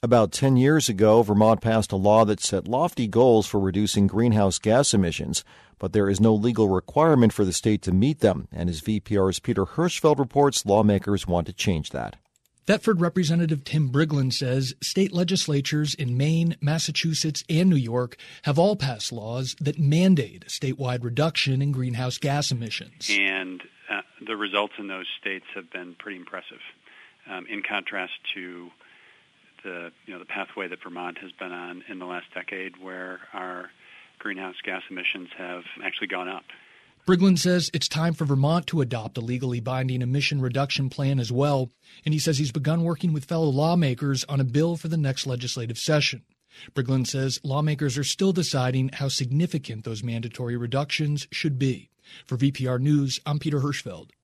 About 10 years ago, Vermont passed a law that set lofty goals for reducing greenhouse gas emissions, but there is no legal requirement for the state to meet them, and as VPR's Peter Hirschfeld reports, lawmakers want to change that. Thetford Representative Tim Briglin says state legislatures in Maine, Massachusetts, and New York have all passed laws that mandate a statewide reduction in greenhouse gas emissions. And the results in those states have been pretty impressive, in contrast to the pathway that Vermont has been on in the last decade, where our greenhouse gas emissions have actually gone up. Briglin says it's time for Vermont to adopt a legally binding emission reduction plan as well, and he says he's begun working with fellow lawmakers on a bill for the next legislative session. Briglin says lawmakers are still deciding how significant those mandatory reductions should be. For VPR News, I'm Peter Hirschfeld.